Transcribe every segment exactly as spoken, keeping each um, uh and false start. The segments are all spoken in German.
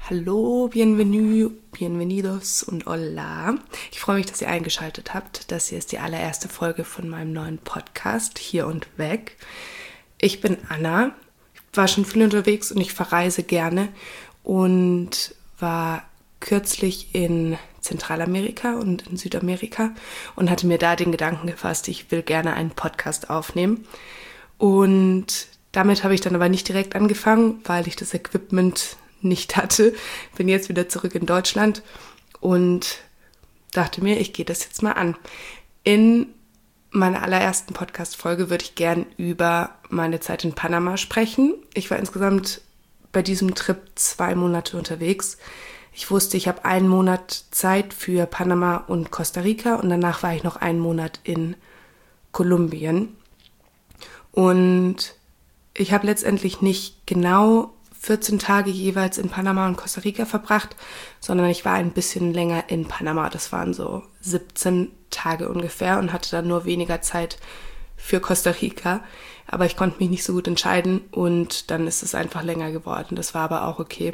Hallo, bienvenue, bienvenidos und hola. Ich freue mich, dass ihr eingeschaltet habt. Das hier ist die allererste Folge von meinem neuen Podcast, Hier und Weg. Ich bin Anna, ich war schon viel unterwegs und ich verreise gerne und war kürzlich in Zentralamerika und in Südamerika und hatte mir da den Gedanken gefasst, ich will gerne einen Podcast aufnehmen. Und damit habe ich dann aber nicht direkt angefangen, weil ich das Equipment nicht hatte. Bin jetzt wieder zurück in Deutschland und dachte mir, ich gehe das jetzt mal an. In meiner allerersten Podcast-Folge würde ich gern über meine Zeit in Panama sprechen. Ich war insgesamt bei diesem Trip zwei Monate unterwegs. Ich wusste, ich habe einen Monat Zeit für Panama und Costa Rica und danach war ich noch einen Monat in Kolumbien. Und ich habe letztendlich nicht genau vierzehn Tage jeweils in Panama und Costa Rica verbracht, sondern ich war ein bisschen länger in Panama. Das waren so siebzehn Tage ungefähr und hatte dann nur weniger Zeit für Costa Rica. Aber ich konnte mich nicht so gut entscheiden und dann ist es einfach länger geworden. Das war aber auch okay.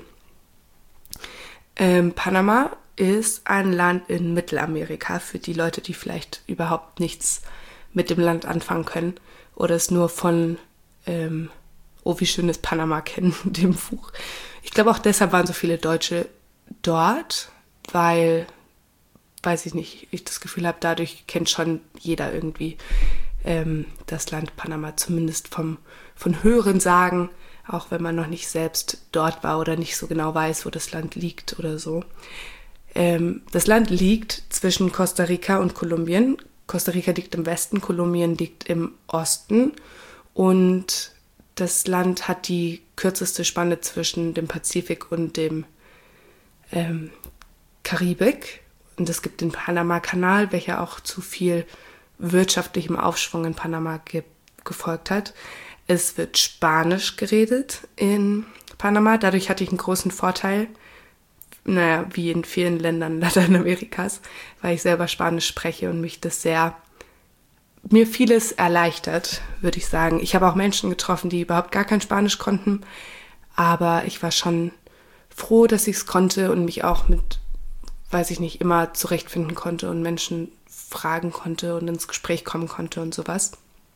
Ähm, Panama ist ein Land in Mittelamerika für die Leute, die vielleicht überhaupt nichts mit dem Land anfangen können oder es nur von ähm, Oh, wie schön ist Panama kennen, dem Buch. Ich glaube auch deshalb waren so viele Deutsche dort, weil, weiß ich nicht, ich das Gefühl habe, dadurch kennt schon jeder irgendwie ähm, das Land Panama, zumindest vom von Hören sagen, auch wenn man noch nicht selbst dort war oder nicht so genau weiß, wo das Land liegt oder so. Ähm, das Land liegt zwischen Costa Rica und Kolumbien. Costa Rica liegt im Westen, Kolumbien liegt im Osten und das Land hat die kürzeste Spanne zwischen dem Pazifik und dem ähm, Karibik. Und es gibt den Panama-Kanal, welcher auch zu viel wirtschaftlichem Aufschwung in Panama ge- gefolgt hat. Es wird Spanisch geredet in Panama. Dadurch hatte ich einen großen Vorteil, naja, wie in vielen Ländern Lateinamerikas, weil ich selber Spanisch spreche und mich das sehr mir vieles erleichtert, würde ich sagen. Ich habe auch Menschen getroffen, die überhaupt gar kein Spanisch konnten, aber ich war schon froh, dass ich es konnte und mich auch mit, weiß ich nicht, immer zurechtfinden konnte und Menschen fragen konnte und ins Gespräch kommen konnte und sowas.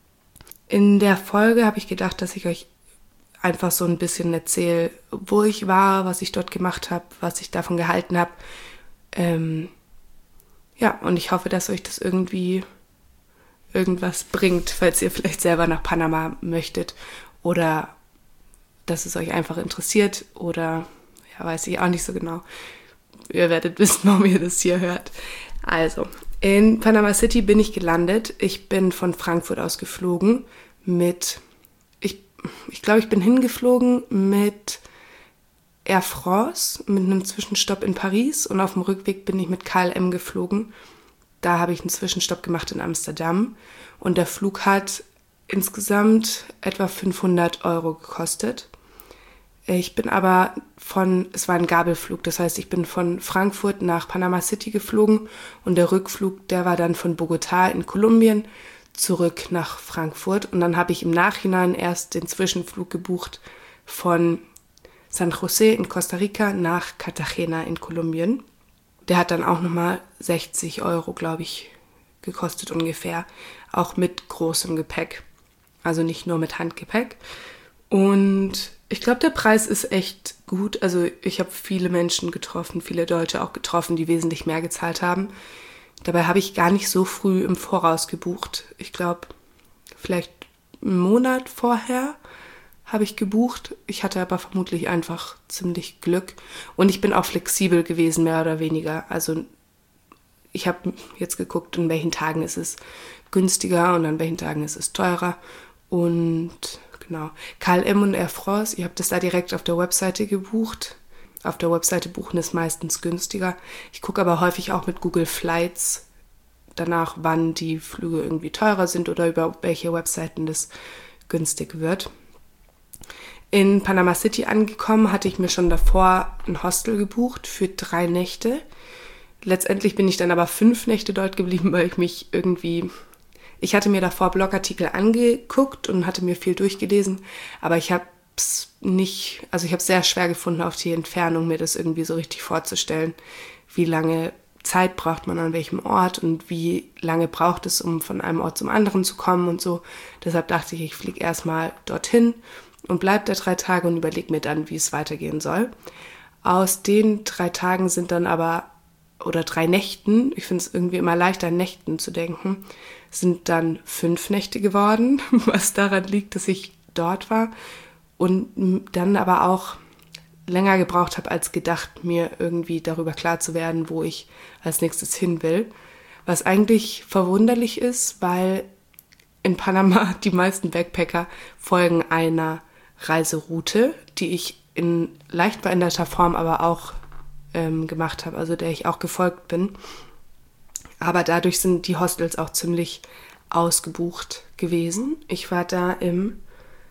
In der Folge habe ich gedacht, dass ich euch einfach so ein bisschen erzähle, wo ich war, was ich dort gemacht habe, was ich davon gehalten habe. Ähm, ja, und ich hoffe, dass euch das irgendwie irgendwas bringt, falls ihr vielleicht selber nach Panama möchtet oder dass es euch einfach interessiert oder, ja, weiß ich auch nicht so genau. Ihr werdet wissen, warum ihr das hier hört. Also, in Panama City bin ich gelandet. Ich bin von Frankfurt aus geflogen mit, ich, ich glaube, ich bin hingeflogen mit Air France, mit einem Zwischenstopp in Paris und auf dem Rückweg bin ich mit K L M geflogen. Da habe ich einen Zwischenstopp gemacht in Amsterdam und der Flug hat insgesamt etwa fünfhundert Euro gekostet. Ich bin aber von, es war ein Gabelflug, das heißt, ich bin von Frankfurt nach Panama City geflogen und der Rückflug, der war dann von Bogotá in Kolumbien zurück nach Frankfurt und dann habe ich im Nachhinein erst den Zwischenflug gebucht von San José in Costa Rica nach Cartagena in Kolumbien. Der hat dann auch nochmal sechzig Euro, glaube ich, gekostet ungefähr. Auch mit großem Gepäck. Also nicht nur mit Handgepäck. Und ich glaube, der Preis ist echt gut. Also ich habe viele Menschen getroffen, viele Deutsche auch getroffen, die wesentlich mehr gezahlt haben. Dabei habe ich gar nicht so früh im Voraus gebucht. Ich glaube, vielleicht einen Monat vorher habe ich gebucht. Ich hatte aber vermutlich einfach ziemlich Glück. Und ich bin auch flexibel gewesen, mehr oder weniger. Also ich habe jetzt geguckt, an welchen Tagen ist es günstiger und an welchen Tagen ist es teurer. Und genau, K L M und Air France, ihr habt das da direkt auf der Webseite gebucht. Auf der Webseite buchen ist meistens günstiger. Ich gucke aber häufig auch mit Google Flights danach, wann die Flüge irgendwie teurer sind oder über welche Webseiten das günstig wird. In Panama City angekommen, hatte ich mir schon davor ein Hostel gebucht für drei Nächte. Letztendlich bin ich dann aber fünf Nächte dort geblieben, weil ich mich irgendwie... Ich hatte mir davor Blogartikel angeguckt und hatte mir viel durchgelesen, aber ich habe es nicht, also ich habe es sehr schwer gefunden, auf die Entfernung mir das irgendwie so richtig vorzustellen, wie lange Zeit braucht man an welchem Ort und wie lange braucht es, um von einem Ort zum anderen zu kommen und so. Deshalb dachte ich, ich fliege erstmal dorthin und bleibe da drei Tage und überlege mir dann, wie es weitergehen soll. Aus den drei Tagen sind dann aber, oder drei Nächten, ich finde es irgendwie immer leichter, an Nächten zu denken, sind dann fünf Nächte geworden, was daran liegt, dass ich dort war und dann aber auch länger gebraucht habe als gedacht, mir irgendwie darüber klar zu werden, wo ich als nächstes hin will. Was eigentlich verwunderlich ist, weil in Panama die meisten Backpacker folgen einer Reiseroute, die ich in leicht veränderter Form aber auch ähm, gemacht habe, also der ich auch gefolgt bin. Aber dadurch sind die Hostels auch ziemlich ausgebucht gewesen. Ich war da im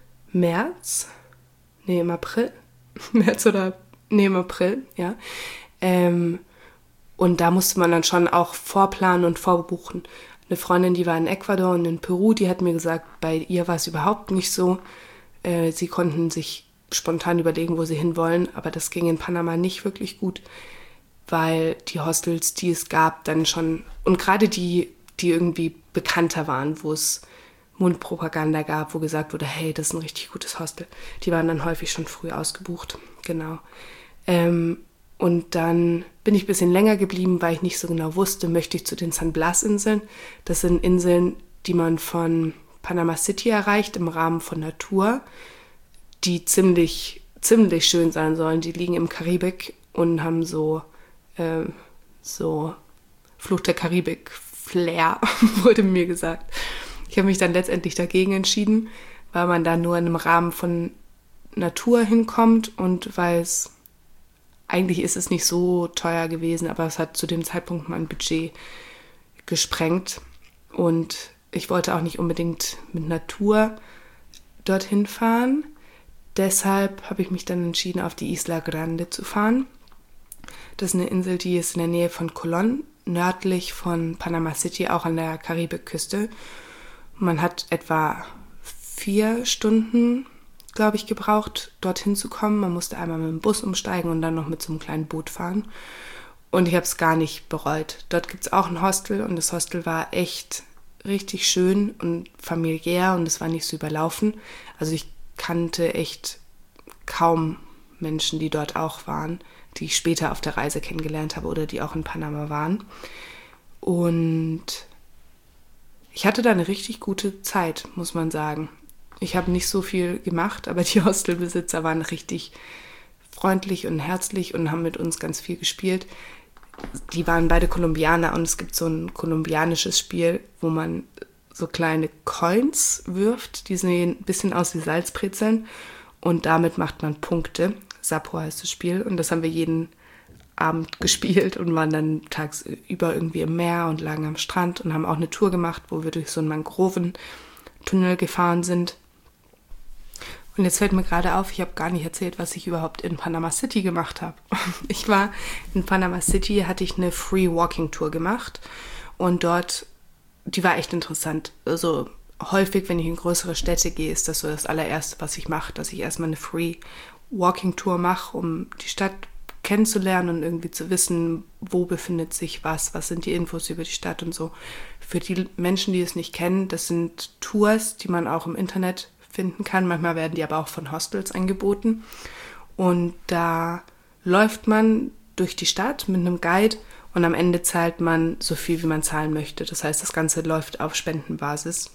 März, nee, im April, März oder, nee, im April, ja. Ähm, und da musste man dann schon auch vorplanen und vorbuchen. Eine Freundin, die war in Ecuador und in Peru, die hat mir gesagt, bei ihr war es überhaupt nicht so. Äh, sie konnten sich spontan überlegen, wo sie hinwollen, aber das ging in Panama nicht wirklich gut, weil die Hostels, die es gab, dann schon, und gerade die, die irgendwie bekannter waren, wo es Mundpropaganda gab, wo gesagt wurde, hey, das ist ein richtig gutes Hostel, die waren dann häufig schon früh ausgebucht, genau. Ähm, und dann bin ich ein bisschen länger geblieben, weil ich nicht so genau wusste, möchte ich zu den San Blas-Inseln. Das sind Inseln, die man von Panama City erreicht im Rahmen von einer Tour, die ziemlich, ziemlich schön sein sollen. Die liegen im Karibik und haben so, äh, so Fluch der Karibik-Flair, wurde mir gesagt. Ich habe mich dann letztendlich dagegen entschieden, weil man da nur in einem Rahmen von Natur hinkommt und weil es, eigentlich ist es nicht so teuer gewesen, aber es hat zu dem Zeitpunkt mein Budget gesprengt und ich wollte auch nicht unbedingt mit Natur dorthin fahren. Deshalb habe ich mich dann entschieden, auf die Isla Grande zu fahren. Das ist eine Insel, die ist in der Nähe von Colón, nördlich von Panama City, auch an der Karibikküste. Man hat etwa vier Stunden, glaube ich, gebraucht, dorthin zu kommen. Man musste einmal mit dem Bus umsteigen und dann noch mit so einem kleinen Boot fahren. Und ich habe es gar nicht bereut. Dort gibt es auch ein Hostel und das Hostel war echt richtig schön und familiär und es war nicht so überlaufen. Also ich kannte echt kaum Menschen, die dort auch waren, die ich später auf der Reise kennengelernt habe oder die auch in Panama waren. Und ich hatte da eine richtig gute Zeit, muss man sagen. Ich habe nicht so viel gemacht, aber die Hostelbesitzer waren richtig freundlich und herzlich und haben mit uns ganz viel gespielt. Die waren beide Kolumbianer und es gibt so ein kolumbianisches Spiel, wo man so kleine Coins wirft, die sehen ein bisschen aus wie Salzbrezeln und damit macht man Punkte. Sapo heißt das Spiel und das haben wir jeden Abend gespielt und waren dann tagsüber irgendwie im Meer und lagen am Strand und haben auch eine Tour gemacht, wo wir durch so einen Mangroventunnel gefahren sind. Und jetzt fällt mir gerade auf, ich habe gar nicht erzählt, was ich überhaupt in Panama City gemacht habe. Ich war in Panama City, hatte ich eine Free Walking Tour gemacht und dort, die war echt interessant. Also häufig, wenn ich in größere Städte gehe, ist das so das allererste, was ich mache, dass ich erstmal eine Free Walking Tour mache, um die Stadt kennenzulernen und irgendwie zu wissen, wo befindet sich was, was sind die Infos über die Stadt und so. Für die Menschen, die es nicht kennen, das sind Tours, die man auch im Internet finden kann. Manchmal werden die aber auch von Hostels angeboten. Und da läuft man durch die Stadt mit einem Guide und am Ende zahlt man so viel, wie man zahlen möchte. Das heißt, das Ganze läuft auf Spendenbasis.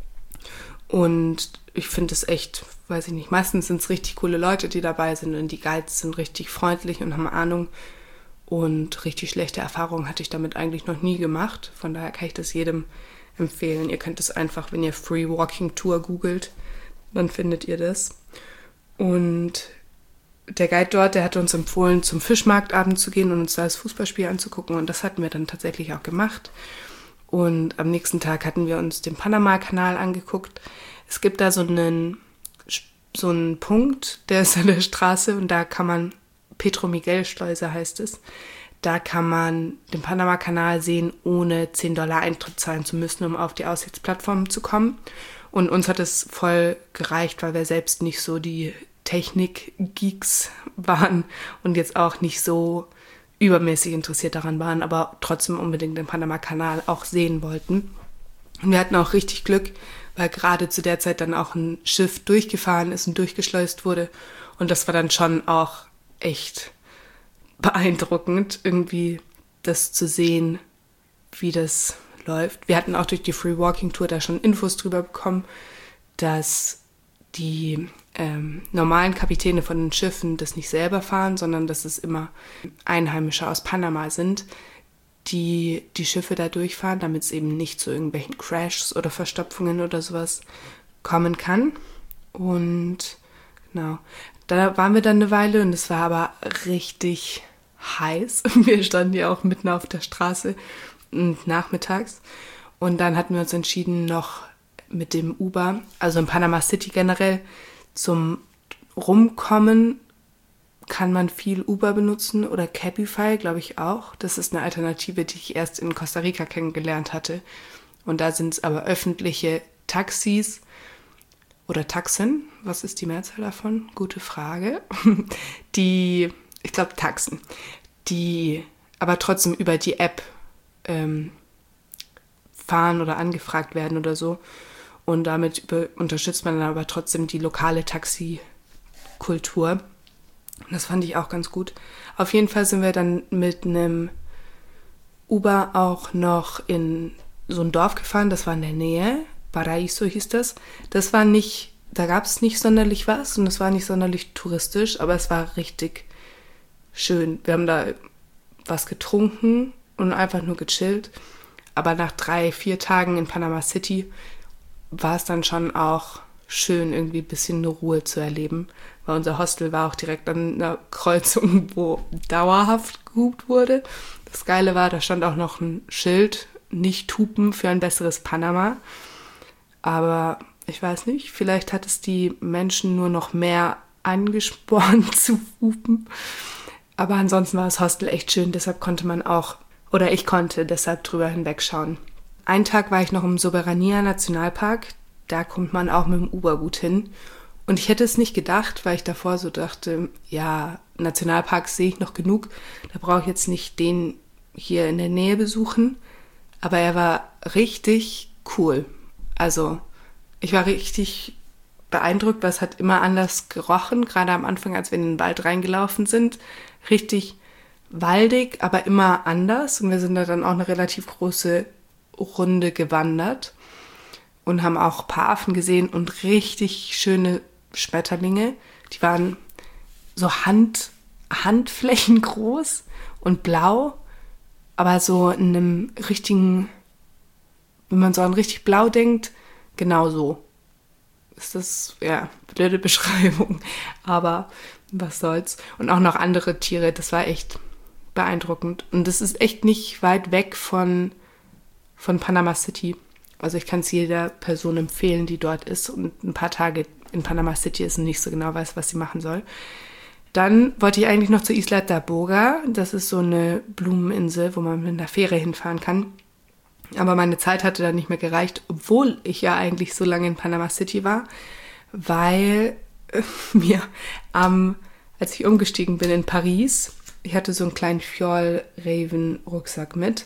Und ich finde es echt, weiß ich nicht, meistens sind es richtig coole Leute, die dabei sind und die Guides sind richtig freundlich und haben Ahnung. Und richtig schlechte Erfahrungen hatte ich damit eigentlich noch nie gemacht. Von daher kann ich das jedem empfehlen. Ihr könnt es einfach, wenn ihr Free Walking Tour googelt, dann findet ihr das. Und der Guide dort, der hat uns empfohlen, zum Fischmarktabend zu gehen und uns da das Fußballspiel anzugucken. Und das hatten wir dann tatsächlich auch gemacht. Und am nächsten Tag hatten wir uns den Panama-Kanal angeguckt. Es gibt da so einen, so einen Punkt, der ist an der Straße und da kann man, Pedro Miguel Schleuse heißt es, da kann man den Panama-Kanal sehen, ohne zehn Dollar Eintritt zahlen zu müssen, um auf die Aussichtsplattform zu kommen. Und uns hat es voll gereicht, weil wir selbst nicht so die Technik-Geeks waren und jetzt auch nicht so übermäßig interessiert daran waren, aber trotzdem unbedingt den Panama-Kanal auch sehen wollten. Und wir hatten auch richtig Glück, weil gerade zu der Zeit dann auch ein Schiff durchgefahren ist und durchgeschleust wurde. Und das war dann schon auch echt beeindruckend, irgendwie das zu sehen, wie das läuft. Wir hatten auch durch die Free Walking Tour da schon Infos drüber bekommen, dass die ähm, normalen Kapitäne von den Schiffen das nicht selber fahren, sondern dass es immer Einheimische aus Panama sind, die die Schiffe da durchfahren, damit es eben nicht zu irgendwelchen Crashs oder Verstopfungen oder sowas kommen kann. Und genau, da waren wir dann eine Weile und es war aber richtig heiß. Wir standen ja auch mitten auf der Straße und nachmittags. Und dann hatten wir uns entschieden, noch mit dem Uber, also in Panama City generell, zum Rumkommen kann man viel Uber benutzen oder Cabify, glaube ich auch. Das ist eine Alternative, die ich erst in Costa Rica kennengelernt hatte. Und da sind es aber öffentliche Taxis oder Taxen. Was ist die Mehrzahl davon? Gute Frage. Die, ich glaube Taxen, die aber trotzdem über die App ähm, fahren oder angefragt werden oder so. Und damit über, unterstützt man dann aber trotzdem die lokale Taxikultur. Das fand ich auch ganz gut. Auf jeden Fall sind wir dann mit einem Uber auch noch in so ein Dorf gefahren, das war in der Nähe, Paraíso hieß das. Das war nicht, da gab es nicht sonderlich was und es war nicht sonderlich touristisch, aber es war richtig schön. Wir haben da was getrunken und einfach nur gechillt. Aber nach drei, vier Tagen in Panama City war es dann schon auch schön, irgendwie ein bisschen eine Ruhe zu erleben, weil unser Hostel war auch direkt an einer Kreuzung, wo dauerhaft gehupt wurde. Das Geile war, da stand auch noch ein Schild, nicht hupen für ein besseres Panama. Aber ich weiß nicht, vielleicht hat es die Menschen nur noch mehr angespornt zu hupen. Aber ansonsten war das Hostel echt schön, deshalb konnte man auch, oder ich konnte deshalb drüber hinwegschauen. Einen Tag war ich noch im Soberania Nationalpark. Da kommt man auch mit dem Uber gut hin. Und ich hätte es nicht gedacht, weil ich davor so dachte, ja, Nationalparks sehe ich noch genug. Da brauche ich jetzt nicht den hier in der Nähe besuchen. Aber er war richtig cool. Also ich war richtig beeindruckt, weil es hat immer anders gerochen. Gerade am Anfang, als wir in den Wald reingelaufen sind. Richtig waldig, aber immer anders. Und wir sind da dann auch eine relativ große Runde gewandert. Und haben auch ein paar Affen gesehen und richtig schöne Schmetterlinge. Die waren so Hand, Handflächen groß und blau, aber so in einem richtigen, wenn man so an richtig blau denkt, genau so. Ist das, ja, blöde Beschreibung, aber was soll's. Und auch noch andere Tiere, das war echt beeindruckend. Und das ist echt nicht weit weg von, von Panama City. Also ich kann es jeder Person empfehlen, die dort ist und ein paar Tage in Panama City ist und nicht so genau weiß, was sie machen soll. Dann wollte ich eigentlich noch zur Isla Taboga. Das ist so eine Blumeninsel, wo man mit einer Fähre hinfahren kann. Aber meine Zeit hatte dann nicht mehr gereicht, obwohl ich ja eigentlich so lange in Panama City war, weil äh, mir ähm, als ich umgestiegen bin in Paris, ich hatte so einen kleinen Fjord-Raven-Rucksack mit,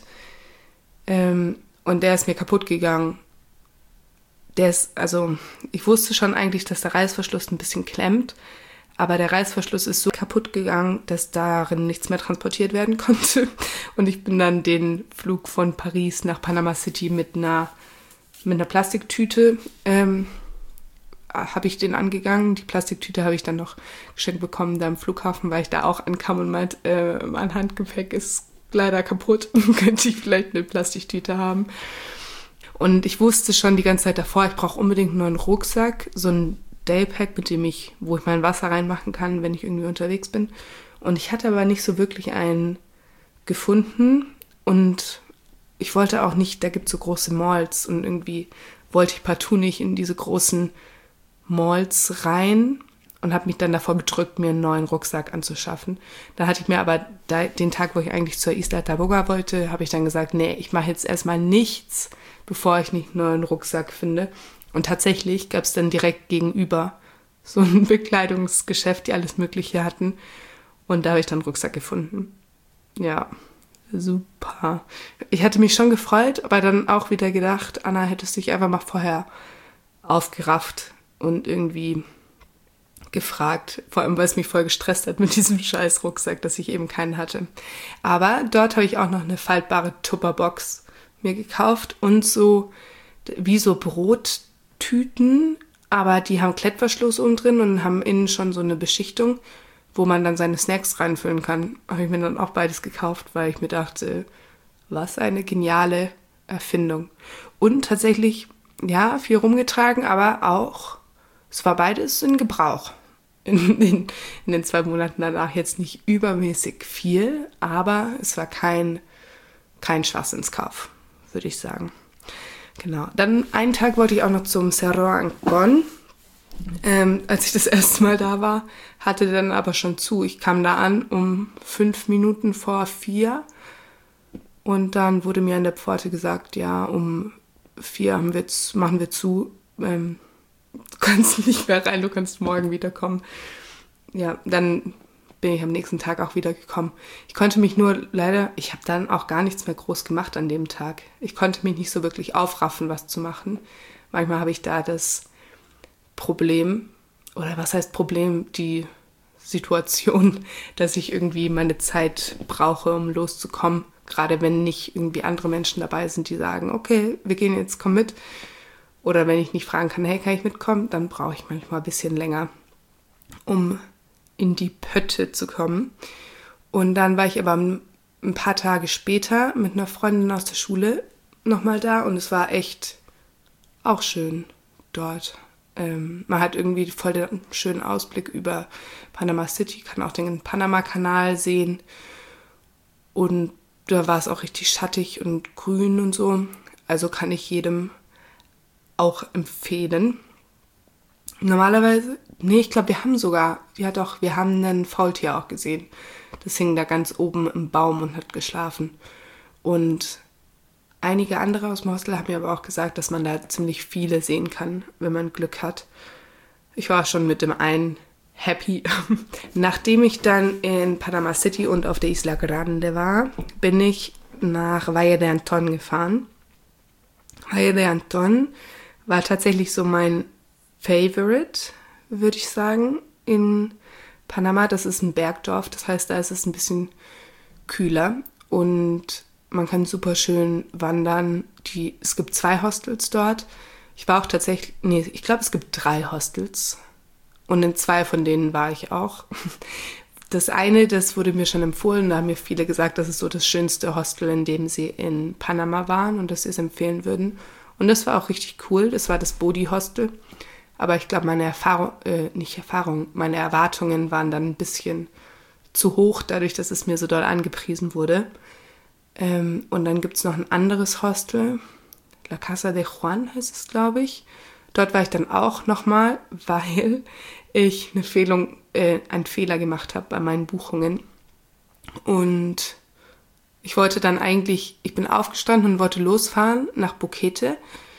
ähm, und der ist mir kaputt gegangen. Der ist, also, ich wusste schon eigentlich, dass der Reißverschluss ein bisschen klemmt, aber der Reißverschluss ist so kaputt gegangen, dass darin nichts mehr transportiert werden konnte. Und ich bin dann den Flug von Paris nach Panama City mit einer, mit einer Plastiktüte, ähm, habe ich den angegangen. Die Plastiktüte habe ich dann noch geschenkt bekommen da am Flughafen, weil ich da auch ankam und meinte, äh, mein Handgepäck ist leider kaputt, könnte ich vielleicht eine Plastiktüte haben. Und ich wusste schon die ganze Zeit davor, ich brauche unbedingt einen neuen Rucksack, so ein Daypack, mit dem ich, wo ich mein Wasser reinmachen kann, wenn ich irgendwie unterwegs bin. Und ich hatte aber nicht so wirklich einen gefunden und ich wollte auch nicht, da gibt es so große Malls und irgendwie wollte ich partout nicht in diese großen Malls rein und habe mich dann davor gedrückt, mir einen neuen Rucksack anzuschaffen. Da hatte ich mir aber da, den Tag, wo ich eigentlich zur Isla Taboga wollte, habe ich dann gesagt, nee, ich mache jetzt erstmal nichts, bevor ich nicht einen neuen Rucksack finde. Und tatsächlich gab es dann direkt gegenüber so ein Bekleidungsgeschäft, die alles Mögliche hatten. Und da habe ich dann einen Rucksack gefunden. Ja, super. Ich hatte mich schon gefreut, aber dann auch wieder gedacht, Anna, hättest dich einfach mal vorher aufgerafft und irgendwie gefragt, vor allem weil es mich voll gestresst hat mit diesem scheiß Rucksack, dass ich eben keinen hatte. Aber dort habe ich auch noch eine faltbare Tupperbox mir gekauft und so wie so Brottüten, aber die haben Klettverschluss oben drin und haben innen schon so eine Beschichtung, wo man dann seine Snacks reinfüllen kann. Habe ich mir dann auch beides gekauft, weil ich mir dachte, was eine geniale Erfindung. Und tatsächlich, ja, viel rumgetragen, aber auch, es war beides in Gebrauch. In, in, in den zwei Monaten danach jetzt nicht übermäßig viel, aber es war kein, kein Schwachsinnskauf, würde ich sagen. Genau. Dann einen Tag wollte ich auch noch zum Cerro Ancón. Ähm, als ich das erste Mal da war, hatte der dann aber schon zu. Ich kam da an um fünf Minuten vor vier und dann wurde mir an der Pforte gesagt, ja, um vier haben wir, machen wir zu, ähm, du kannst nicht mehr rein, du kannst morgen wiederkommen. Ja, dann bin ich am nächsten Tag auch wieder gekommen. Ich konnte mich nur leider, ich habe dann auch gar nichts mehr groß gemacht an dem Tag. Ich konnte mich nicht so wirklich aufraffen, was zu machen. Manchmal habe ich da das Problem, oder was heißt Problem, die Situation, dass ich irgendwie meine Zeit brauche, um loszukommen. Gerade wenn nicht irgendwie andere Menschen dabei sind, die sagen, okay, wir gehen jetzt, komm mit. Oder wenn ich nicht fragen kann, hey, kann ich mitkommen, dann brauche ich manchmal ein bisschen länger, um in die Pötte zu kommen. Und dann war ich aber ein paar Tage später mit einer Freundin aus der Schule nochmal da und es war echt auch schön dort. Ähm, man hat irgendwie voll den schönen Ausblick über Panama City, kann auch den Panama-Kanal sehen und da war es auch richtig schattig und grün und so. Also kann ich jedem auch empfehlen. Normalerweise, nee, ich glaube, wir haben sogar, ja doch, wir haben ein Faultier auch gesehen. Das hing da ganz oben im Baum und hat geschlafen. Und einige andere aus dem Hostel haben mir aber auch gesagt, dass man da ziemlich viele sehen kann, wenn man Glück hat. Ich war schon mit dem einen happy. Nachdem ich dann in Panama City und auf der Isla Grande war, bin ich nach Valle de Antón gefahren. Valle de Antón war tatsächlich so mein Favorite, würde ich sagen, in Panama. Das ist ein Bergdorf, das heißt, da ist es ein bisschen kühler und man kann super schön wandern. Die, es gibt zwei Hostels dort. Ich war auch tatsächlich, nee, ich glaube, es gibt drei Hostels und in zwei von denen war ich auch. Das eine, das wurde mir schon empfohlen, da haben mir viele gesagt, das ist so das schönste Hostel, in dem sie in Panama waren und dass sie es empfehlen würden. Und das war auch richtig cool, das war das Bodhi Hostel. Aber ich glaube, meine Erfahrung, äh, nicht Erfahrung, meine Erwartungen waren dann ein bisschen zu hoch, dadurch, dass es mir so doll angepriesen wurde. Ähm, und dann gibt es noch ein anderes Hostel, La Casa de Juan heißt es, glaube ich. Dort war ich dann auch nochmal, weil ich eine Fehlung, äh, einen Fehler gemacht habe bei meinen Buchungen. Und ich wollte dann eigentlich, ich bin aufgestanden und wollte losfahren nach Boquete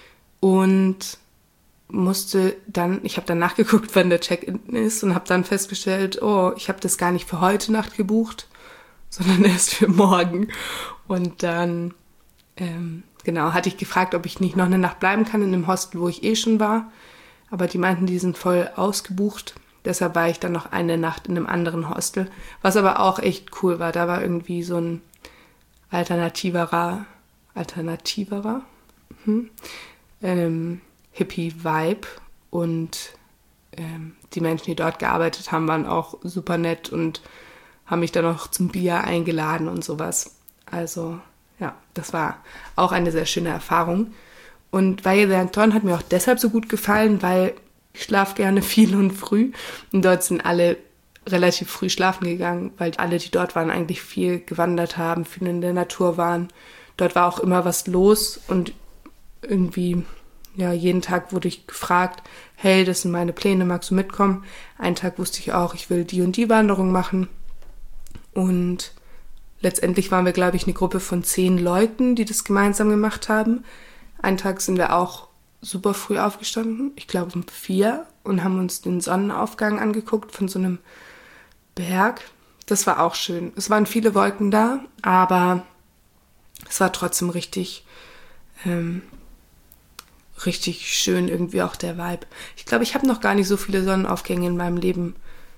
und musste dann, ich habe dann nachgeguckt, wann der Check-in ist und habe dann festgestellt, oh, ich habe das gar nicht für heute Nacht gebucht, sondern erst für morgen. Und dann, ähm, genau, hatte ich gefragt, ob ich nicht noch eine Nacht bleiben kann in dem Hostel, wo ich eh schon war. Aber die meinten, die sind voll ausgebucht. Deshalb war ich dann noch eine Nacht in einem anderen Hostel, was aber auch echt cool war. Da war irgendwie so ein alternativerer, alternativerer, hm, ähm, Hippie-Vibe und ähm, die Menschen, die dort gearbeitet haben, waren auch super nett und haben mich dann noch zum Bier eingeladen und sowas. Also ja, das war auch eine sehr schöne Erfahrung. Und Valle de Antón hat mir auch deshalb so gut gefallen, weil ich schlafe gerne viel und früh und dort sind alle relativ früh schlafen gegangen, weil alle, die dort waren, eigentlich viel gewandert haben, viel in der Natur waren. Dort war auch immer was los und irgendwie, ja, jeden Tag wurde ich gefragt, hey, das sind meine Pläne, magst du mitkommen? Einen Tag wusste ich auch, ich will die und die Wanderung machen. Und letztendlich waren wir, glaube ich, eine Gruppe von zehn Leuten, die das gemeinsam gemacht haben. Einen Tag sind wir auch super früh aufgestanden, ich glaube um vier, und haben uns den Sonnenaufgang angeguckt von so einem Berg. Das war auch schön. Es waren viele Wolken da, aber es war trotzdem richtig, ähm, richtig schön irgendwie auch der Vibe. Ich glaube, ich habe noch gar nicht so viele Sonnenaufgänge in meinem Leben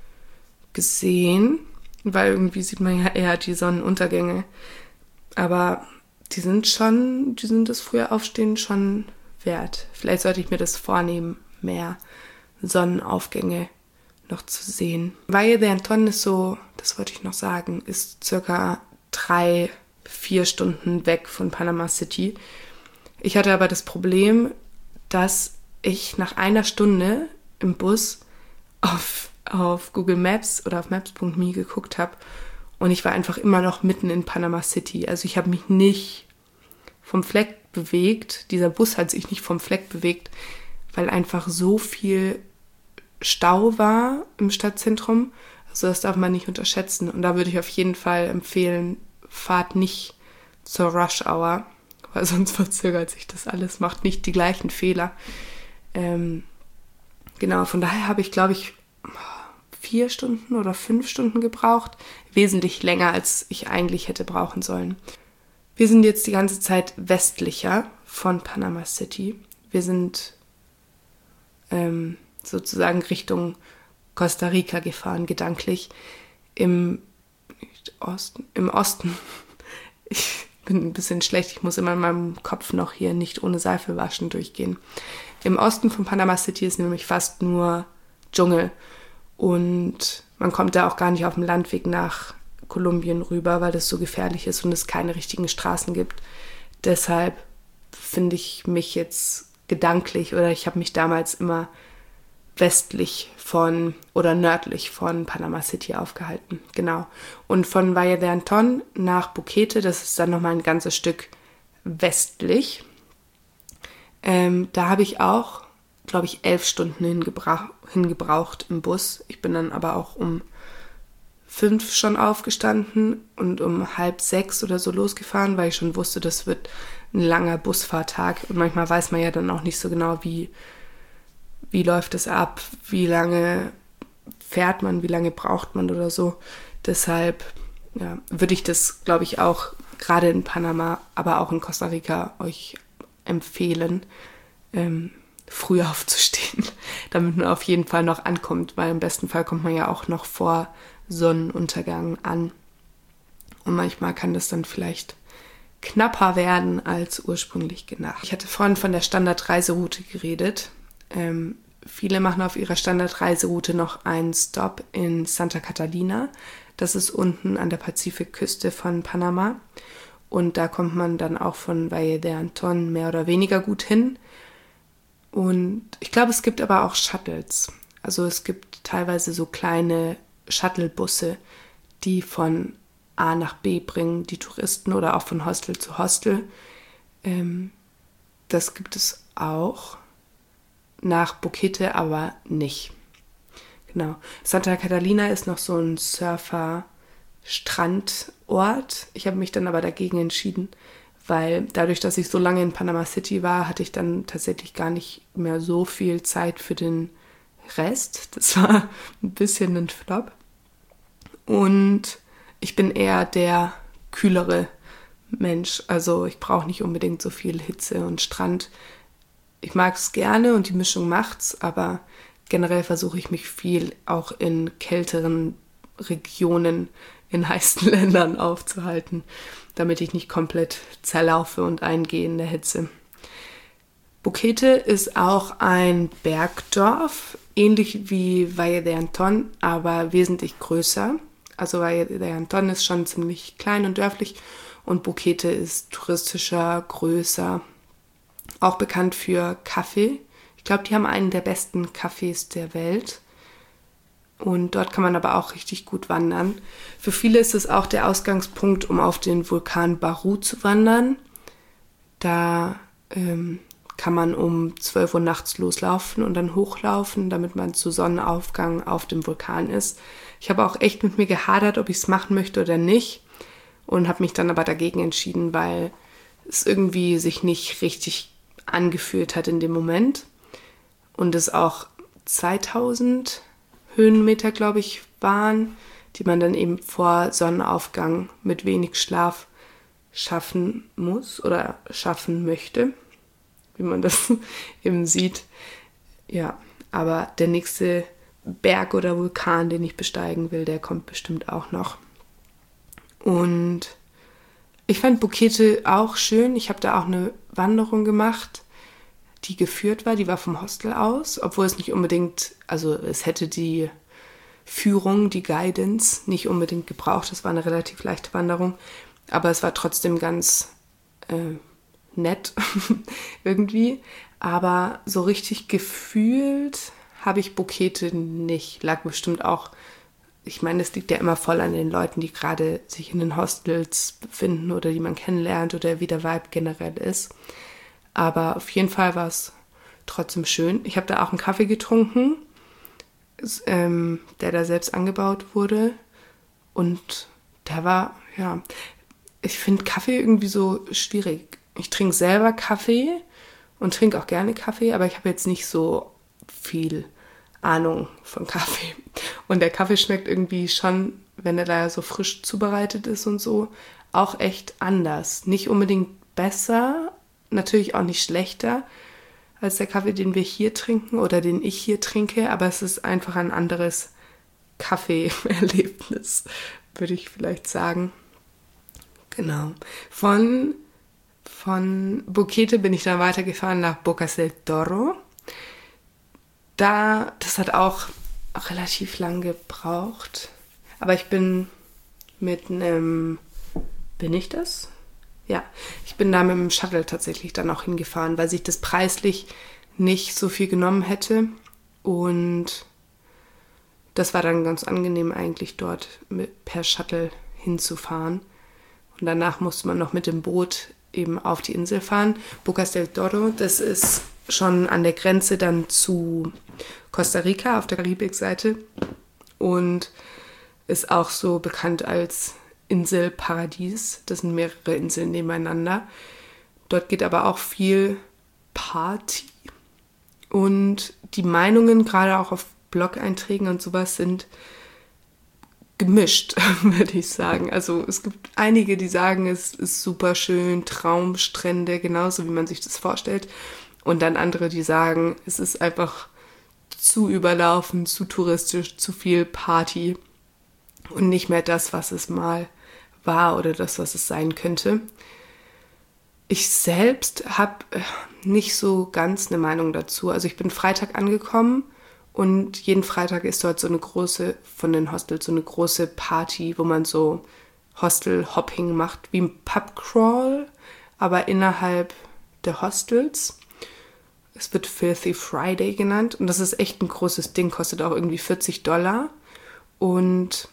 gesehen, weil irgendwie sieht man ja eher die Sonnenuntergänge. Aber die sind schon, die sind das frühe Aufstehen schon wert. Vielleicht sollte ich mir das vornehmen, mehr Sonnenaufgänge noch zu sehen. Valle de Antón ist so, das wollte ich noch sagen, ist circa drei, vier Stunden weg von Panama City. Ich hatte aber das Problem, dass ich nach einer Stunde im Bus auf, auf Google Maps oder auf maps punkt me geguckt habe und ich war einfach immer noch mitten in Panama City. Also ich habe mich nicht vom Fleck bewegt. Dieser Bus hat sich nicht vom Fleck bewegt, weil einfach so viel Stau war im Stadtzentrum. Also das darf man nicht unterschätzen. Und da würde ich auf jeden Fall empfehlen, fahrt nicht zur Rush Hour, weil sonst verzögert sich das alles, macht nicht die gleichen Fehler. Ähm, genau, von daher habe ich, glaube ich, vier Stunden oder fünf Stunden gebraucht. Wesentlich länger, als ich eigentlich hätte brauchen sollen. Wir sind jetzt die ganze Zeit westlicher von Panama City. Wir sind ähm, sozusagen Richtung Costa Rica gefahren, gedanklich. Im Osten, im Osten. Ich bin ein bisschen schlecht, ich muss immer in meinem Kopf noch hier nicht ohne Seife waschen durchgehen. Im Osten von Panama City ist nämlich fast nur Dschungel. Und man kommt da auch gar nicht auf dem Landweg nach Kolumbien rüber, weil das so gefährlich ist und es keine richtigen Straßen gibt. Deshalb finde ich mich jetzt gedanklich, oder ich habe mich damals immer westlich von oder nördlich von Panama City aufgehalten. Genau. Und von Valle de Antón nach Boquete, das ist dann nochmal ein ganzes Stück westlich. Ähm, da habe ich auch, glaube ich, elf Stunden hingebra- hingebraucht im Bus. Ich bin dann aber auch um fünf schon aufgestanden und um halb sechs oder so losgefahren, weil ich schon wusste, das wird ein langer Busfahrtag. Und manchmal weiß man ja dann auch nicht so genau, wie, wie läuft es ab, wie lange fährt man, wie lange braucht man oder so. Deshalb ja, würde ich das, glaube ich, auch gerade in Panama, aber auch in Costa Rica euch empfehlen, ähm, früh aufzustehen, damit man auf jeden Fall noch ankommt, weil im besten Fall kommt man ja auch noch vor Sonnenuntergang an. Und manchmal kann das dann vielleicht knapper werden als ursprünglich gedacht. Ich hatte vorhin von der Standardreiseroute geredet. Ähm, viele machen auf ihrer Standardreiseroute noch einen Stop in Santa Catalina. Das ist unten an der Pazifikküste von Panama. Und da kommt man dann auch von Valle de Antón mehr oder weniger gut hin. Und ich glaube, es gibt aber auch Shuttles. Also es gibt teilweise so kleine Shuttlebusse, die von A nach B bringen, die Touristen, oder auch von Hostel zu Hostel. Ähm, das gibt es auch. Nach Boquete aber nicht. Genau. Santa Catalina ist noch so ein Surfer-Strandort. Ich habe mich dann aber dagegen entschieden, weil dadurch, dass ich so lange in Panama City war, hatte ich dann tatsächlich gar nicht mehr so viel Zeit für den Rest. Das war ein bisschen ein Flop. Und ich bin eher der kühlere Mensch. Also ich brauche nicht unbedingt so viel Hitze und Strand. Ich mag es gerne und die Mischung macht's, aber generell versuche ich mich viel auch in kälteren Regionen, in heißen Ländern aufzuhalten, damit ich nicht komplett zerlaufe und eingehe in der Hitze. Boquete ist auch ein Bergdorf, ähnlich wie Valle de Antón, aber wesentlich größer. Also Valle de Antón ist schon ziemlich klein und dörflich und Boquete ist touristischer, größer, auch bekannt für Kaffee. Ich glaube, die haben einen der besten Cafés der Welt. Und dort kann man aber auch richtig gut wandern. Für viele ist es auch der Ausgangspunkt, um auf den Vulkan Barú zu wandern. Da ähm, kann man um zwölf Uhr nachts loslaufen und dann hochlaufen, damit man zu Sonnenaufgang auf dem Vulkan ist. Ich habe auch echt mit mir gehadert, ob ich es machen möchte oder nicht. Und habe mich dann aber dagegen entschieden, weil es irgendwie sich nicht richtig angefühlt hat in dem Moment. Und es auch zweitausend Höhenmeter, glaube ich, waren, die man dann eben vor Sonnenaufgang mit wenig Schlaf schaffen muss oder schaffen möchte, wie man das eben sieht. Ja, aber der nächste Berg oder Vulkan, den ich besteigen will, der kommt bestimmt auch noch. Und ich fand Bukete auch schön. Ich habe da auch eine Wanderung gemacht, die geführt war. Die war vom Hostel aus, obwohl es nicht unbedingt, also es hätte die Führung, die Guidance nicht unbedingt gebraucht. Das war eine relativ leichte Wanderung, aber es war trotzdem ganz äh, nett irgendwie. Aber so richtig gefühlt habe ich Bukete nicht. Lag bestimmt auch, ich meine, es liegt ja immer voll an den Leuten, die gerade sich in den Hostels befinden oder die man kennenlernt oder wie der Vibe generell ist. Aber auf jeden Fall war es trotzdem schön. Ich habe da auch einen Kaffee getrunken, ähm, der da selbst angebaut wurde. Und der war, ja, ich finde Kaffee irgendwie so schwierig. Ich trinke selber Kaffee und trinke auch gerne Kaffee, aber ich habe jetzt nicht so viel Ahnung von Kaffee. Und der Kaffee schmeckt irgendwie schon, wenn er da so frisch zubereitet ist und so, auch echt anders. Nicht unbedingt besser, natürlich auch nicht schlechter als der Kaffee, den wir hier trinken oder den ich hier trinke, aber es ist einfach ein anderes Kaffee-Erlebnis, würde ich vielleicht sagen. Genau. Von, von Bukete bin ich dann weitergefahren nach Bocas del Toro. Da, das hat auch, auch relativ lang gebraucht, aber ich bin mit einem, bin ich das? Ja, ich bin da mit dem Shuttle tatsächlich dann auch hingefahren, weil sich das preislich nicht so viel genommen hätte. Und das war dann ganz angenehm eigentlich dort mit, per Shuttle hinzufahren. Und danach musste man noch mit dem Boot eben auf die Insel fahren. Bocas del Toro, das ist schon an der Grenze dann zu Costa Rica auf der Karibikseite und ist auch so bekannt als Inselparadies. Das sind mehrere Inseln nebeneinander. Dort geht aber auch viel Party. Und die Meinungen, gerade auch auf Blog-Einträgen und sowas, sind gemischt, würde ich sagen. Also es gibt einige, die sagen, es ist super schön, Traumstrände, genauso wie man sich das vorstellt. Und dann andere, die sagen, es ist einfach zu überlaufen, zu touristisch, zu viel Party und nicht mehr das, was es mal war oder das, was es sein könnte. Ich selbst habe nicht so ganz eine Meinung dazu. Also ich bin Freitag angekommen und jeden Freitag ist dort so eine große, von den Hostels, so eine große Party, wo man so Hostel-Hopping macht, wie ein Pubcrawl, aber innerhalb der Hostels. Es wird Filthy Friday genannt und das ist echt ein großes Ding, kostet auch irgendwie vierzig Dollar und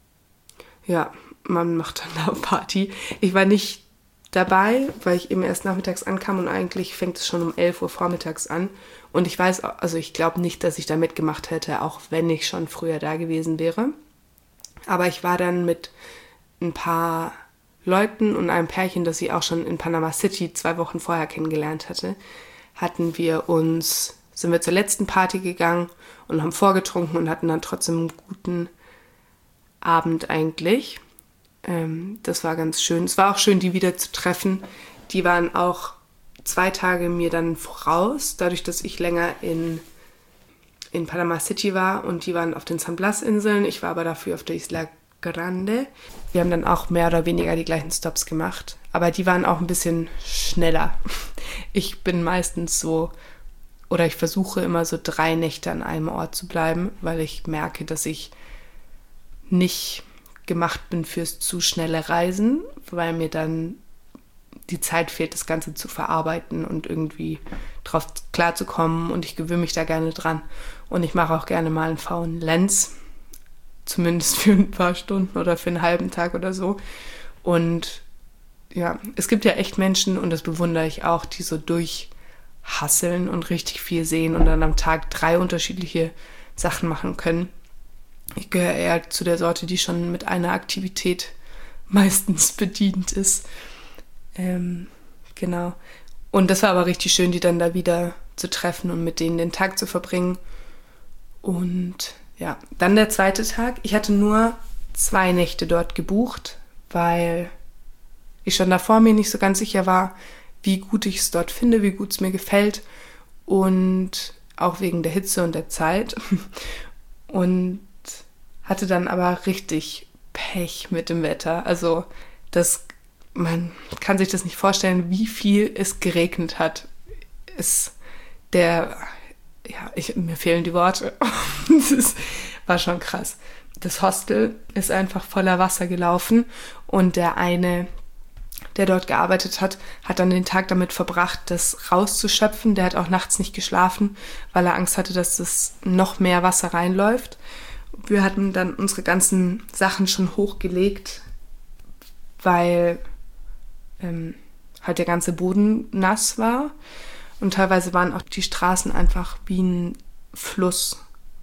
ja, man macht dann da Party. Ich war nicht dabei, weil ich eben erst nachmittags ankam und eigentlich fängt es schon um elf Uhr vormittags an und ich weiß, also ich glaube nicht, dass ich da mitgemacht hätte, auch wenn ich schon früher da gewesen wäre, aber ich war dann mit ein paar Leuten und einem Pärchen, das ich auch schon in Panama City zwei Wochen vorher kennengelernt hatte, hatten wir uns, sind wir zur letzten Party gegangen und haben vorgetrunken und hatten dann trotzdem einen guten Abend eigentlich. Ähm, das war ganz schön. Es war auch schön, die wieder zu treffen. Die waren auch zwei Tage mir dann voraus, dadurch, dass ich länger in, in Panama City war und die waren auf den San Blas-Inseln. Ich war aber dafür auf der Isla Grande. Wir haben dann auch mehr oder weniger die gleichen Stops gemacht, aber die waren auch ein bisschen schneller. Ich bin meistens so, oder ich versuche immer so drei Nächte an einem Ort zu bleiben, weil ich merke, dass ich nicht gemacht bin fürs zu schnelle Reisen, weil mir dann die Zeit fehlt, das Ganze zu verarbeiten und irgendwie drauf klarzukommen und ich gewöhne mich da gerne dran. Und ich mache auch gerne mal einen faulen Lenz, zumindest für ein paar Stunden oder für einen halben Tag oder so. Und ja, es gibt ja echt Menschen, und das bewundere ich auch, die so durchhasseln und richtig viel sehen und dann am Tag drei unterschiedliche Sachen machen können. Ich gehöre eher zu der Sorte, die schon mit einer Aktivität meistens bedient ist. Ähm, genau. Und das war aber richtig schön, die dann da wieder zu treffen und mit denen den Tag zu verbringen. Und ja, dann der zweite Tag. Ich hatte nur zwei Nächte dort gebucht, weil ich schon davor mir nicht so ganz sicher war, wie gut ich es dort finde, wie gut es mir gefällt. Und auch wegen der Hitze und der Zeit. Und hatte dann aber richtig Pech mit dem Wetter. Also das, man kann sich das nicht vorstellen, wie viel es geregnet hat. Es, der, ja, ich, mir fehlen die Worte. Das war schon krass. Das Hostel ist einfach voller Wasser gelaufen und der eine, der dort gearbeitet hat, hat dann den Tag damit verbracht, das rauszuschöpfen. Der hat auch nachts nicht geschlafen, weil er Angst hatte, dass das noch mehr Wasser reinläuft. Wir hatten dann unsere ganzen Sachen schon hochgelegt, weil ähm, halt der ganze Boden nass war. Und teilweise waren auch die Straßen einfach wie ein Fluss.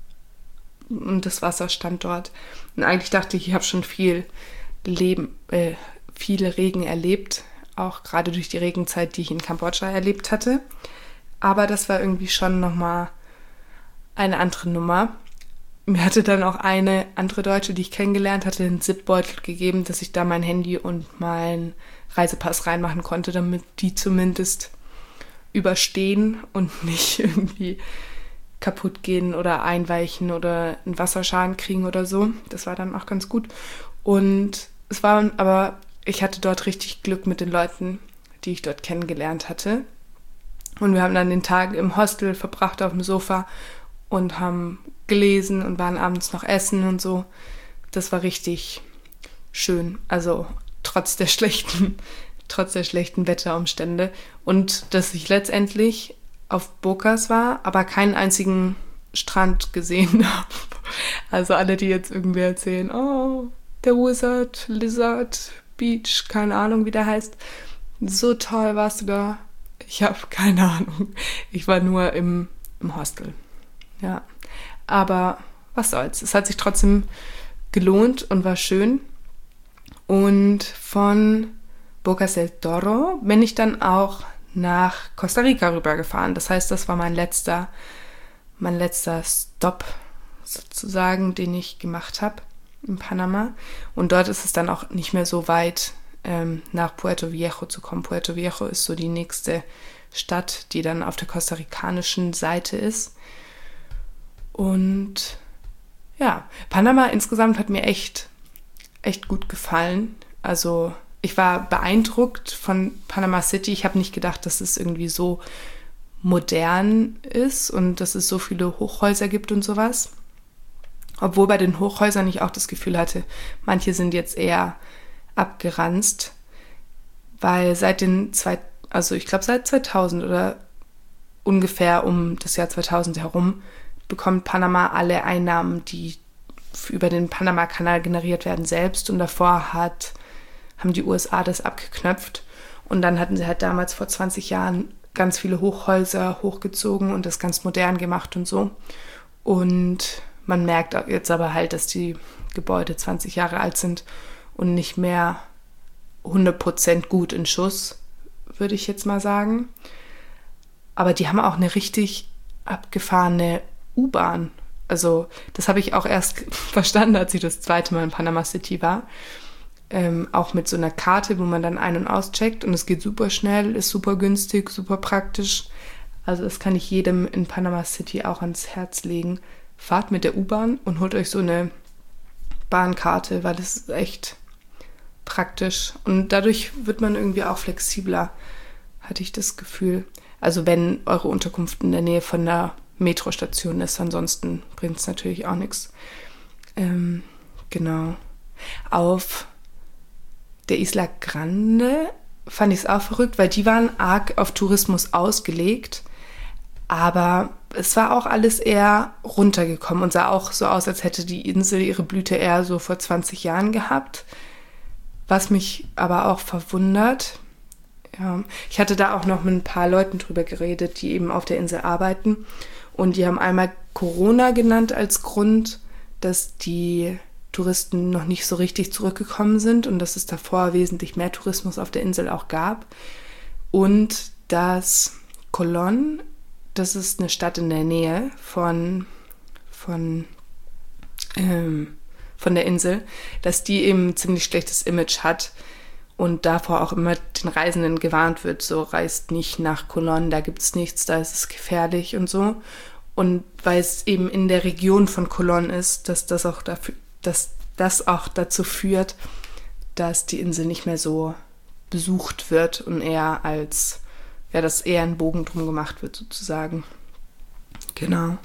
Und das Wasser stand dort. Und eigentlich dachte ich, ich habe schon viel Leben, äh, viele Regen erlebt, auch gerade durch die Regenzeit, die ich in Kambodscha erlebt hatte. Aber das war irgendwie schon nochmal eine andere Nummer. Mir hatte dann auch eine andere Deutsche, die ich kennengelernt hatte, einen Zipbeutel gegeben, dass ich da mein Handy und meinen Reisepass reinmachen konnte, damit die zumindest überstehen und nicht irgendwie kaputt gehen oder einweichen oder einen Wasserschaden kriegen oder so. Das war dann auch ganz gut. Und es war aber, ich hatte dort richtig Glück mit den Leuten, die ich dort kennengelernt hatte. Und wir haben dann den Tag im Hostel verbracht auf dem Sofa und haben gelesen und waren abends noch essen und so. Das war richtig schön. Also trotz der schlechten, trotz der schlechten Wetterumstände. Und dass ich letztendlich auf Bokas war, aber keinen einzigen Strand gesehen habe. Also alle, die jetzt irgendwie erzählen, oh, der Wizard, Lizard, Beach, keine Ahnung, wie der heißt. So toll warst du da. Ich habe keine Ahnung. Ich war nur im, im Hostel. Ja, aber was soll's. Es hat sich trotzdem gelohnt und war schön. Und von Bocas del Toro bin ich dann auch nach Costa Rica rübergefahren. Das heißt, das war mein letzter, mein letzter Stop sozusagen, den ich gemacht habe in Panama. Und dort ist es dann auch nicht mehr so weit, ähm, nach Puerto Viejo zu kommen. Puerto Viejo ist so die nächste Stadt, die dann auf der kostarikanischen Seite ist. Und ja, Panama insgesamt hat mir echt, echt gut gefallen. Also ich war beeindruckt von Panama City. Ich habe nicht gedacht, dass es irgendwie so modern ist und dass es so viele Hochhäuser gibt und sowas. Obwohl bei den Hochhäusern ich auch das Gefühl hatte, manche sind jetzt eher abgeranzt, weil seit den zwei, also ich glaube seit zweitausend oder ungefähr um das Jahr zweitausend herum bekommt Panama alle Einnahmen, die über den Panama-Kanal generiert werden, selbst. Und davor hat, haben die U S A das abgeknöpft. Und dann hatten sie halt damals vor zwanzig Jahren ganz viele Hochhäuser hochgezogen und das ganz modern gemacht und so. Und man merkt jetzt aber halt, dass die Gebäude zwanzig Jahre alt sind und nicht mehr hundert Prozent gut in Schuss, würde ich jetzt mal sagen. Aber die haben auch eine richtig abgefahrene U-Bahn. Also das habe ich auch erst verstanden, als ich das zweite Mal in Panama City war. Ähm, auch mit so einer Karte, wo man dann ein- und auscheckt und es geht super schnell, ist super günstig, super praktisch. Also das kann ich jedem in Panama City auch ans Herz legen. Fahrt mit der U-Bahn und holt euch so eine Bahnkarte, weil das ist echt praktisch. Und dadurch wird man irgendwie auch flexibler, hatte ich das Gefühl. Also wenn eure Unterkunft in der Nähe von der Metrostation ist, ansonsten bringt es natürlich auch nichts. Ähm, genau. Auf der Isla Grande fand ich es auch verrückt, weil die waren arg auf Tourismus ausgelegt, aber es war auch alles eher runtergekommen und sah auch so aus, als hätte die Insel ihre Blüte eher so vor zwanzig Jahren gehabt, was mich aber auch verwundert. Ja, ich hatte da auch noch mit ein paar Leuten drüber geredet, die eben auf der Insel arbeiten. Und die haben einmal Corona genannt als Grund, dass die Touristen noch nicht so richtig zurückgekommen sind und dass es davor wesentlich mehr Tourismus auf der Insel auch gab. Und dass Colón, das ist eine Stadt in der Nähe von, von, ähm, von der Insel, dass die eben ein ziemlich schlechtes Image hat und davor auch immer den Reisenden gewarnt wird, so reist nicht nach Colón, da gibt's nichts, da ist es gefährlich und so. Und weil es eben in der Region von Colón ist, dass das auch dafür, dass das auch dazu führt, dass die Insel nicht mehr so besucht wird und eher als, ja, dass eher ein Bogen drum gemacht wird sozusagen. Genau.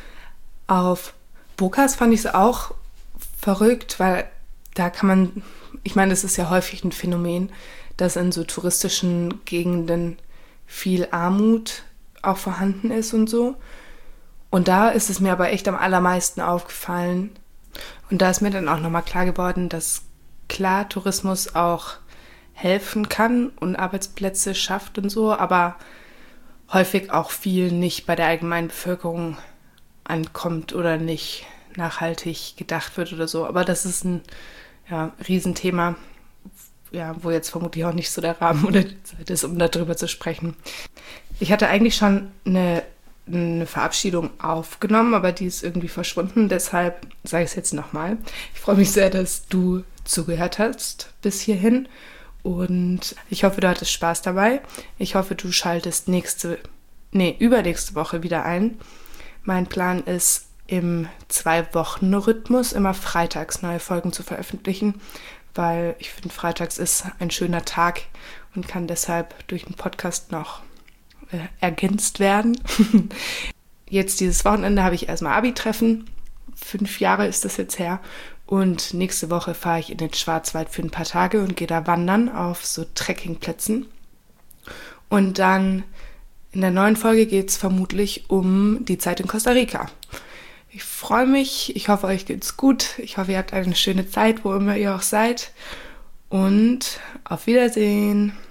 Auf Bocas fand ich es auch verrückt, weil da kann man, ich meine, das ist ja häufig ein Phänomen, dass in so touristischen Gegenden viel Armut auch vorhanden ist und so. Und da ist es mir aber echt am allermeisten aufgefallen. Und da ist mir dann auch nochmal klar geworden, dass klar Tourismus auch helfen kann und Arbeitsplätze schafft und so, aber häufig auch viel nicht bei der allgemeinen Bevölkerung ankommt oder nicht nachhaltig gedacht wird oder so. Aber das ist ein ja, Riesenthema, ja, wo jetzt vermutlich auch nicht so der Rahmen oder die Zeit ist, um darüber zu sprechen. Ich hatte eigentlich schon eine eine Verabschiedung aufgenommen, aber die ist irgendwie verschwunden, deshalb sage ich es jetzt nochmal. Ich freue mich sehr, dass du zugehört hast bis hierhin und ich hoffe, du hattest Spaß dabei. Ich hoffe, du schaltest nächste, nee, übernächste Woche wieder ein. Mein Plan ist, im Zwei-Wochen-Rhythmus immer freitags neue Folgen zu veröffentlichen, weil ich finde, freitags ist ein schöner Tag und kann deshalb durch den Podcast noch ergänzt werden. Jetzt dieses Wochenende habe ich erstmal Abi-Treffen. Fünf Jahre ist das jetzt her. Und nächste Woche fahre ich in den Schwarzwald für ein paar Tage und gehe da wandern auf so Trekkingplätzen. Und dann in der neuen Folge geht es vermutlich um die Zeit in Costa Rica. Ich freue mich. Ich hoffe, euch geht's gut. Ich hoffe, ihr habt eine schöne Zeit, wo immer ihr auch seid. Und auf Wiedersehen.